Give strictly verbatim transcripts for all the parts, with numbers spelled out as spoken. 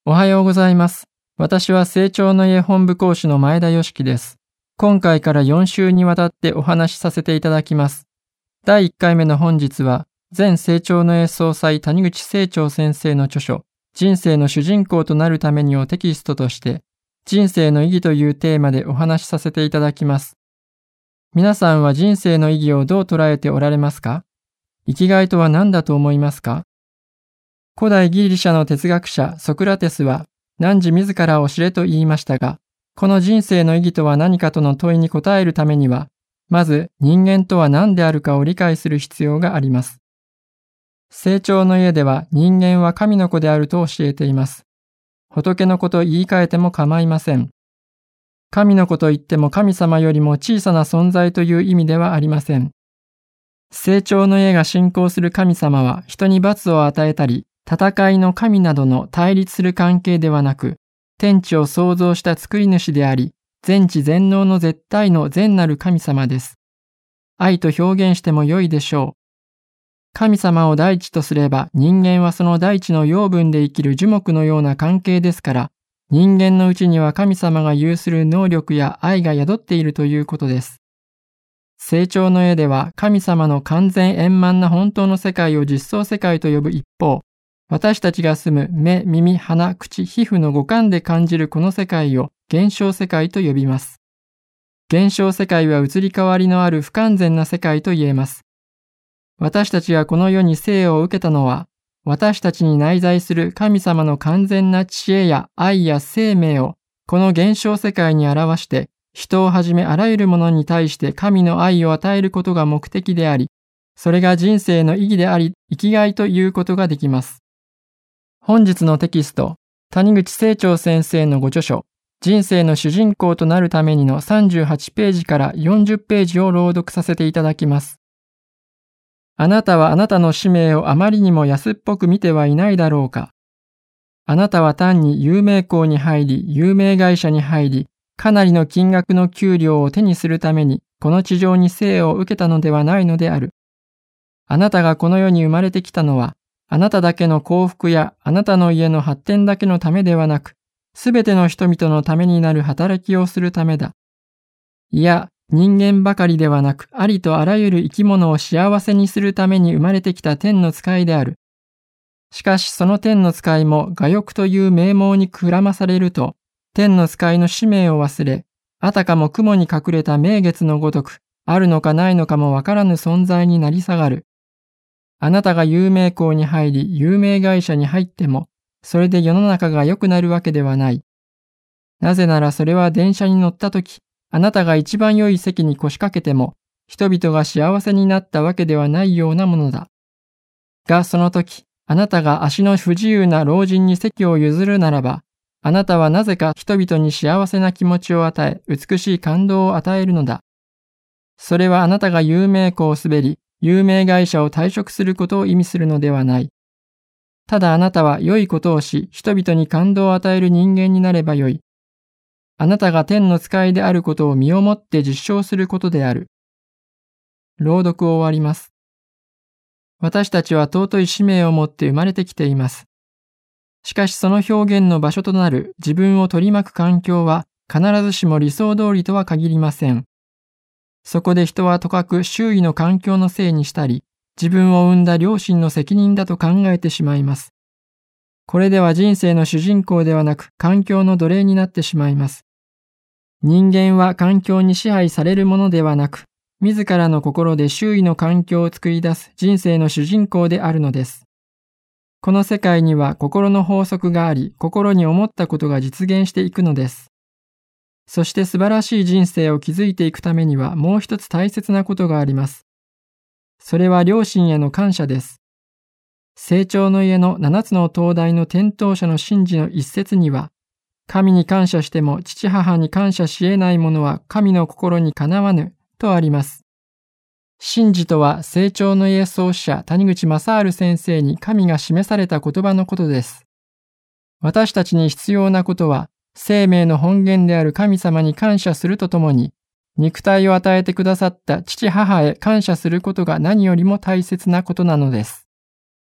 おはようございます。私は成長の家本部講師の前田よしきです。今回からよん週にわたってお話しさせていただきます。だいいっかいめの本日は、前成長の家総裁谷口清張先生の著書、人生の主人公となるためにをテキストとして、人生の意義というテーマでお話しさせていただきます。皆さんは人生の意義をどう捉えておられますか？生きがいとは何だと思いますか？古代ギリシャの哲学者ソクラテスは汝自らを知れと言いましたが、この人生の意義とは何かとの問いに答えるためには、まず人間とは何であるかを理解する必要があります。成長の家では人間は神の子であると教えています。仏の子と言い換えても構いません。神の子といっても神様よりも小さな存在という意味ではありません。成長の家が信仰する神様は人に罰を与えたり、戦いの神などの対立する関係ではなく、天地を創造した作り主であり、全知全能の絶対の善なる神様です。愛と表現しても良いでしょう。神様を大地とすれば、人間はその大地の養分で生きる樹木のような関係ですから、人間のうちには神様が有する能力や愛が宿っているということです。成長の家では神様の完全円満な本当の世界を実相世界と呼ぶ一方、私たちが住む目、耳、鼻、口、皮膚の五感で感じるこの世界を現象世界と呼びます。現象世界は移り変わりのある不完全な世界と言えます。私たちがこの世に生を受けたのは、私たちに内在する神様の完全な知恵や愛や生命をこの現象世界に表して、人をはじめあらゆるものに対して神の愛を与えることが目的であり、それが人生の意義であり、生きがいということができます。本日のテキスト、谷口清張先生のご著書、人生の主人公となるためにのさんじゅうはちページからよんじゅうページを朗読させていただきます。あなたはあなたの使命をあまりにも安っぽく見てはいないだろうか。あなたは単に有名校に入り、有名会社に入り、かなりの金額の給料を手にするために、この地上に生を受けたのではないのである。あなたがこの世に生まれてきたのは、あなただけの幸福やあなたの家の発展だけのためではなく、すべての人々のためになる働きをするためだ。いや、人間ばかりではなく、ありとあらゆる生き物を幸せにするために生まれてきた天の使いである。しかしその天の使いも我欲という名毛にくらまされると、天の使いの使命を忘れ、あたかも雲に隠れた名月のごとく、あるのかないのかもわからぬ存在になり下がる。あなたが有名校に入り、有名会社に入っても、それで世の中が良くなるわけではない。なぜならそれは電車に乗ったとき、あなたが一番良い席に腰掛けても、人々が幸せになったわけではないようなものだ。がそのとき、あなたが足の不自由な老人に席を譲るならば、あなたはなぜか人々に幸せな気持ちを与え、美しい感動を与えるのだ。それはあなたが有名校を滑り、有名会社を退職することを意味するのではない。ただあなたは良いことをし、人々に感動を与える人間になればよい。あなたが天の使いであることを身をもって実証することである。朗読を終わります。私たちは尊い使命を持って生まれてきています。しかしその表現の場所となる自分を取り巻く環境は必ずしも理想通りとは限りません。そこで人はとかく周囲の環境のせいにしたり、自分を生んだ両親の責任だと考えてしまいます。これでは人生の主人公ではなく環境の奴隷になってしまいます。人間は環境に支配されるものではなく、自らの心で周囲の環境を作り出す人生の主人公であるのです。この世界には心の法則があり、心に思ったことが実現していくのです。そして素晴らしい人生を築いていくためにはもう一つ大切なことがあります。それは両親への感謝です。成長の家の七つの灯台の点灯者の神事の一節には、神に感謝しても父母に感謝し得ないものは神の心にかなわぬとあります。神事とは成長の家創始者谷口正治先生に神が示された言葉のことです。私たちに必要なことは生命の本源である神様に感謝するとともに、肉体を与えてくださった父母へ感謝することが何よりも大切なことなのです。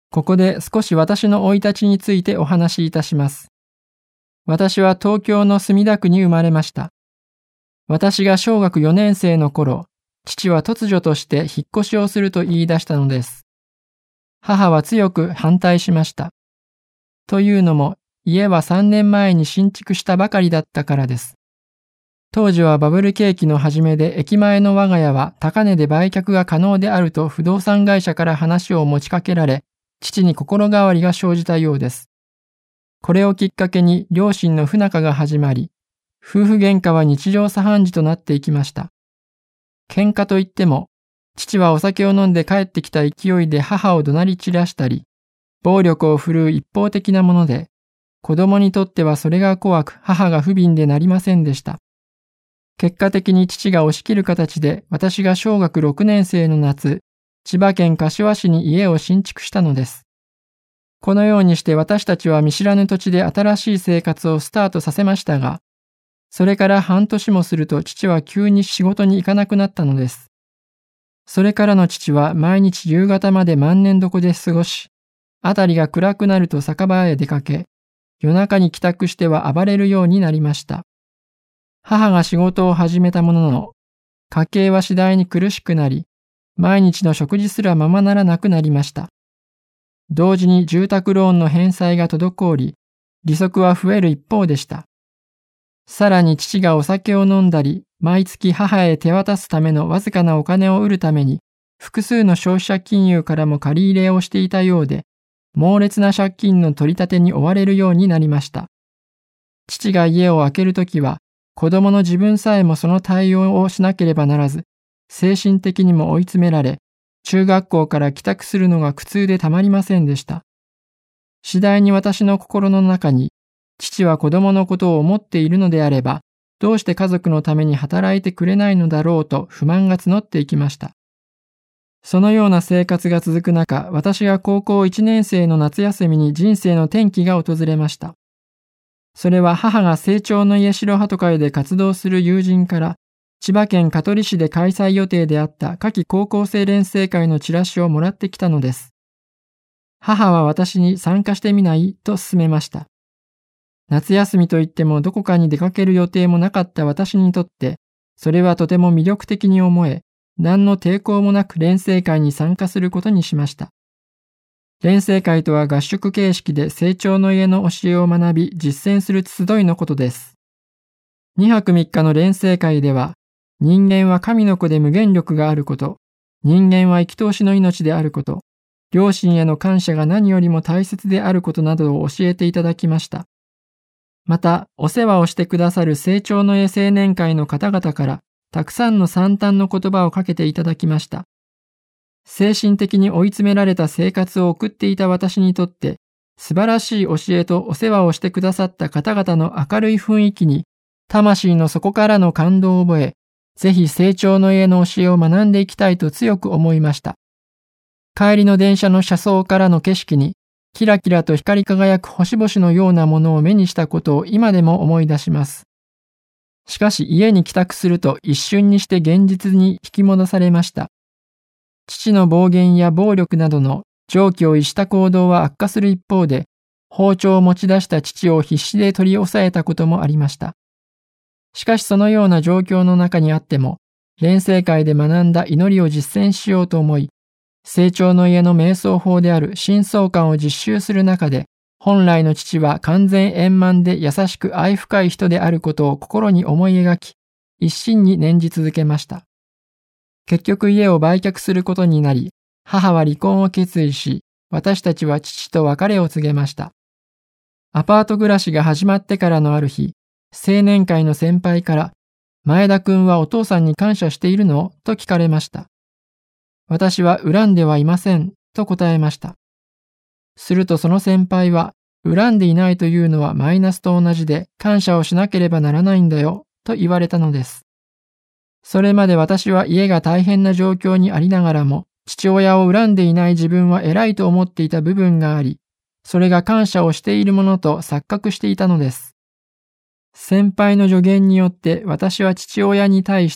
ここで少し私の生い立ちについてお話しいたします。私は東京の墨田区に生まれました。私が小学よねん生の頃、父は突如として引っ越しをすると言い出したのです。母は強く反対しました。というのも、家はさんねんまえに新築したばかりだったからです。当時はバブル景気の初めで駅前の我が家は高値で売却が可能であると不動産会社から話を持ちかけられ、父に心変わりが生じたようです。これをきっかけに両親の不仲が始まり、夫婦喧嘩は日常茶飯事となっていきました。喧嘩といっても、父はお酒を飲んで帰ってきた勢いで母を怒鳴り散らしたり、暴力を振るう一方的なもので、子供にとってはそれが怖く母が不憫でなりませんでした。結果的に父が押し切る形で私が小学ろくねん生の夏、千葉県柏市に家を新築したのです。このようにして私たちは見知らぬ土地で新しい生活をスタートさせましたが、それから半年もすると父は急に仕事に行かなくなったのです。それからの父は毎日夕方まで万年床で過ごし、あたりが暗くなると酒場へ出かけ、夜中に帰宅しては暴れるようになりました。母が仕事を始めたものの、家計は次第に苦しくなり、毎日の食事すらままならなくなりました。同時に住宅ローンの返済が滞り、利息は増える一方でした。さらに父がお酒を飲んだり、毎月母へ手渡すためのわずかなお金を得るために、複数の消費者金融からも借り入れをしていたようで、猛烈な借金の取り立てに追われるようになりました。父が家を空けるときは、子供の自分さえもその対応をしなければならず、精神的にも追い詰められ、中学校から帰宅するのが苦痛でたまりませんでした。次第に私の心の中に、父は子供のことを思っているのであれば、どうして家族のために働いてくれないのだろうと不満が募っていきました。そのような生活が続く中、私が高校いちねん生の夏休みに人生の転機が訪れました。それは母が青鳥の家白鳩会で活動する友人から、千葉県香取市で開催予定であった夏季高校生連成会のチラシをもらってきたのです。母は私に参加してみないと勧めました。夏休みといってもどこかに出かける予定もなかった私にとって、それはとても魅力的に思え、何の抵抗もなく連成会に参加することにしました。連成会とは合宿形式で青鳥の家の教えを学び実践する集いのことです。にはくみっかの連成会では、人間は神の子で無限力があること、人間は生き通しの命であること、両親への感謝が何よりも大切であることなどを教えていただきました。また、お世話をしてくださる青鳥の家青年会の方々から、たくさんの賛嘆の言葉をかけていただきました。精神的に追い詰められた生活を送っていた私にとって、素晴らしい教えとお世話をしてくださった方々の明るい雰囲気に、魂の底からの感動を覚え、ぜひ青鳥の家の教えを学んでいきたいと強く思いました。帰りの電車の車窓からの景色に、キラキラと光り輝く星々のようなものを目にしたことを今でも思い出します。しかし家に帰宅すると一瞬にして現実に引き戻されました。父の暴言や暴力などの常軌を逸した行動は悪化する一方で、包丁を持ち出した父を必死で取り押さえたこともありました。しかしそのような状況の中にあっても、連成会で学んだ祈りを実践しようと思い、青鳥の家の瞑想法である深層観を実習する中で、本来の父は完全円満で優しく愛深い人であることを心に思い描き、一心に念じ続けました。結局家を売却することになり、母は離婚を決意し、私たちは父と別れを告げました。アパート暮らしが始まってからのある日、青年会の先輩から、前田くんはお父さんに感謝しているのと聞かれました。私は恨んではいませんと答えました。するとその先輩は、恨んでいないというのはマイナスと同じで感謝をしなければならないんだよと言われたのです。それまで私は家が大変な状況にありながらも、父親を恨んでいない自分は偉いと思っていた部分があり、それが感謝をしているものと錯覚していたのです。先輩の助言によって私は父親に対して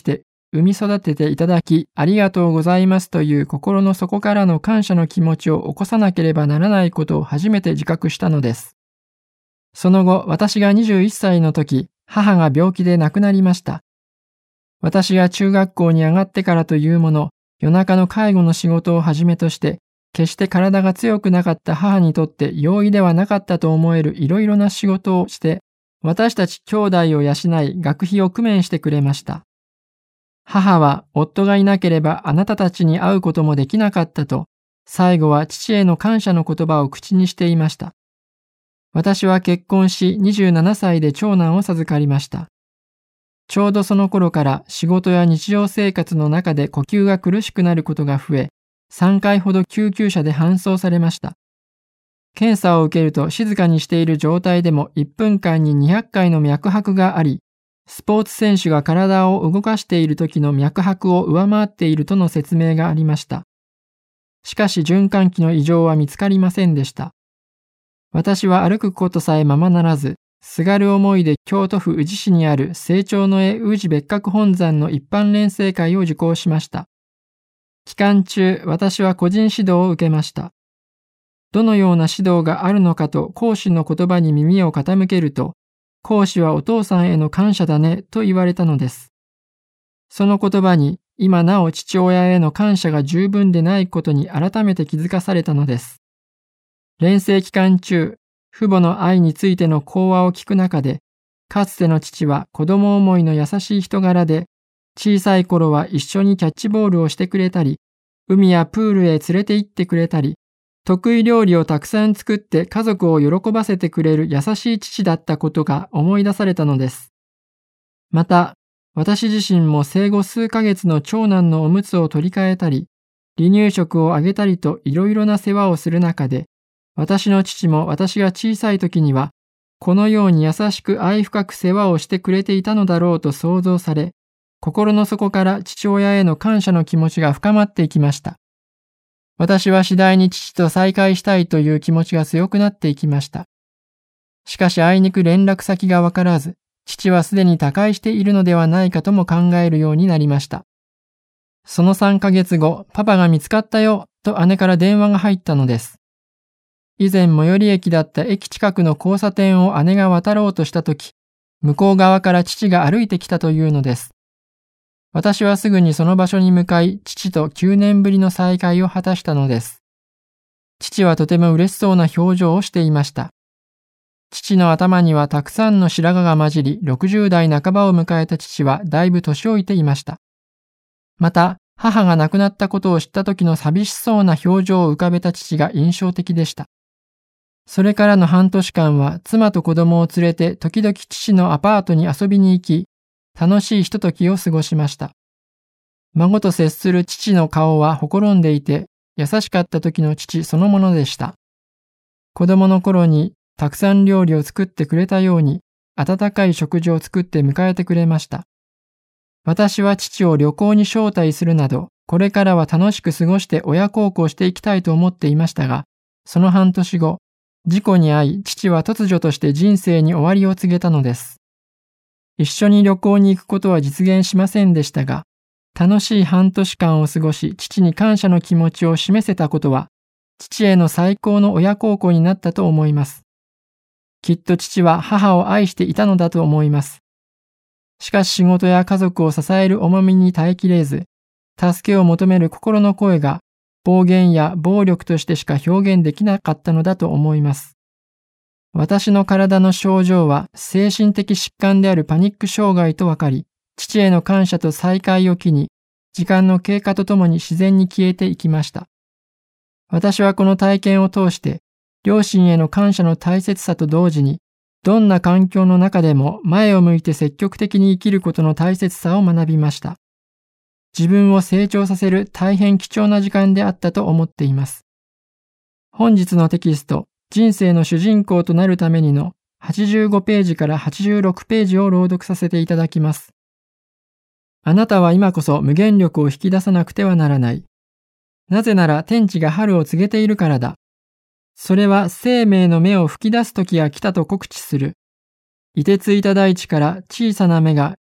産み育てていただきありがとうございますという心の底からの感謝の気持ちを起こさなければならないことを初めて自覚したのです。その後、私がにじゅういっさいの時、母が病気で亡くなりました。私が中学校に上がってからというもの、夜中の介護の仕事をはじめとして、決して体が強くなかった母にとって容易ではなかったと思えるいろいろな仕事をして、私たち兄弟を養い学費を工面してくれました。母は夫がいなければあなたたちに会うこともできなかったと、最後は父への感謝の言葉を口にしていました。私は結婚しにじゅうななさいで長男を授かりました。ちょうどその頃から仕事や日常生活の中で呼吸が苦しくなることが増え、さんかいほど救急車で搬送されました。検査を受けると静かにしている状態でもいっぷんかんににひゃっかいの脈拍があり、スポーツ選手が体を動かしている時の脈拍を上回っているとの説明がありました。しかし循環器の異常は見つかりませんでした。私は歩くことさえままならず、すがる思いで京都府宇治市にある成長の絵宇治別格本山の一般錬成会を受講しました。期間中、私は個人指導を受けました。どのような指導があるのかと講師の言葉に耳を傾けると、講師はお父さんへの感謝だねと言われたのです。その言葉に今なお父親への感謝が十分でないことに改めて気づかされたのです。錬成期間中、父母の愛についての講話を聞く中で、かつての父は子供思いの優しい人柄で、小さい頃は一緒にキャッチボールをしてくれたり、海やプールへ連れて行ってくれたり、得意料理をたくさん作って家族を喜ばせてくれる優しい父だったことが思い出されたのです。また、私自身も生後数ヶ月の長男のおむつを取り替えたり、離乳食をあげたりといろいろな世話をする中で、私の父も私が小さい時には、このように優しく愛深く世話をしてくれていたのだろうと想像され、心の底から父親への感謝の気持ちが深まっていきました。私は次第に父と再会したいという気持ちが強くなっていきました。しかしあいにく連絡先がわからず、父はすでに他界しているのではないかとも考えるようになりました。そのさんかげつご、パパが見つかったよと姉から電話が入ったのです。以前最寄り駅だった駅近くの交差点を姉が渡ろうとしたとき、向こう側から父が歩いてきたというのです。私はすぐにその場所に向かい、父ときゅうねんぶりの再会を果たしたのです。父はとても嬉しそうな表情をしていました。父の頭にはたくさんの白髪が混じり、ろくじゅうだいなかばを迎えた父はだいぶ年老いていました。また、母が亡くなったことを知った時の寂しそうな表情を浮かべた父が印象的でした。それからの半年間は妻と子供を連れて時々父のアパートに遊びに行き、楽しいひとときを過ごしました。孫と接する父の顔はほころんでいて、優しかった時の父そのものでした。子供の頃にたくさん料理を作ってくれたように、温かい食事を作って迎えてくれました。私は父を旅行に招待するなど、これからは楽しく過ごして親孝行していきたいと思っていましたが、その半年後、事故に遭い、父は突如として人生に終わりを告げたのです。一緒に旅行に行くことは実現しませんでしたが、楽しい半年間を過ごし、父に感謝の気持ちを示せたことは、父への最高の親孝行になったと思います。きっと父は母を愛していたのだと思います。しかし仕事や家族を支える重みに耐えきれず、助けを求める心の声が暴言や暴力としてしか表現できなかったのだと思います。私の体の症状は精神的疾患であるパニック障害と分かり、父への感謝と再会を機に、時間の経過とともに自然に消えていきました。私はこの体験を通して、両親への感謝の大切さと同時に、どんな環境の中でも前を向いて積極的に生きることの大切さを学びました。自分を成長させる大変貴重な時間であったと思っています。本日のテキスト、人生の主人公となるためにのはちじゅうごページからはちじゅうろくページを朗読させていただきます。あなたは今こそ無限力を引き出さなくてはならない。なぜなら天地が春を告げているからだ。それは生命の芽を吹き出す時が来たと告知する。凍てついた大地から小さな芽が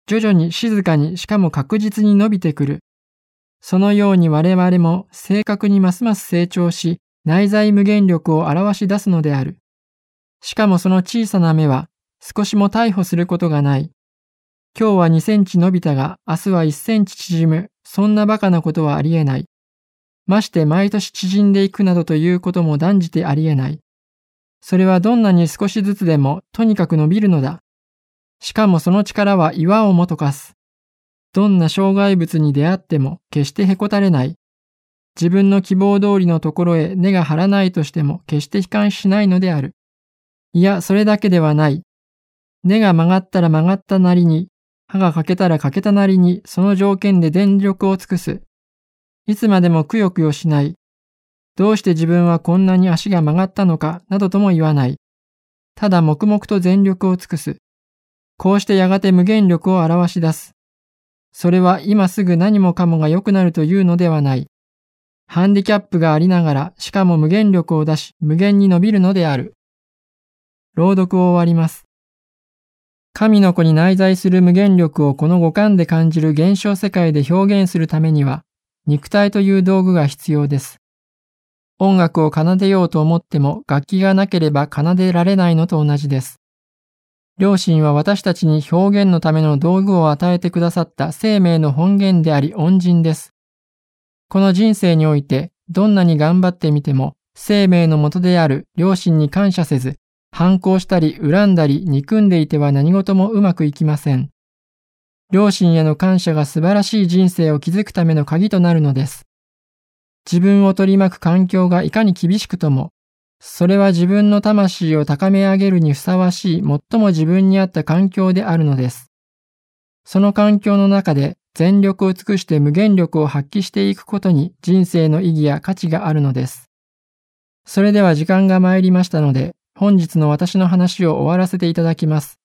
徐々に静かにしかも確実に伸びてくる。そのように我々も正確にますます成長し、内在無限力を表し出すのである。しかもその小さな芽は少しも逮捕することがない。今日はにセンチ伸びたが明日はいっセンチ縮む。そんな馬鹿なことはありえない。まして毎年縮んでいくなどということも断じてありえない。それはどんなに少しずつでもとにかく伸びるのだ。しかもその力は岩をもとかす。どんな障害物に出会っても決してへこたれない。自分の希望通りのところへ根が張らないとしても決して悲観しないのである。いや、それだけではない。根が曲がったら曲がったなりに、歯が欠けたら欠けたなりに、その条件で全力を尽くす。いつまでもくよくよしない。どうして自分はこんなに足が曲がったのか、などとも言わない。ただ黙々と全力を尽くす。こうしてやがて無限力を表し出す。それは今すぐ何もかもが良くなるというのではない。ハンディキャップがありながら、しかも無限力を出し、無限に伸びるのである。朗読を終わります。神の子に内在する無限力をこの五感で感じる現象世界で表現するためには、肉体という道具が必要です。音楽を奏でようと思っても楽器がなければ奏でられないのと同じです。両親は私たちに表現のための道具を与えてくださった生命の本源であり恩人です。この人生においてどんなに頑張ってみても生命の元である両親に感謝せず、反抗したり恨んだり憎んでいては何事もうまくいきません。両親への感謝が素晴らしい人生を築くための鍵となるのです。自分を取り巻く環境がいかに厳しくとも、それは自分の魂を高め上げるにふさわしい最も自分に合った環境であるのです。その環境の中で全力を尽くして無限力を発揮していくことに人生の意義や価値があるのです。それでは時間が参りましたので、本日の私の話を終わらせていただきます。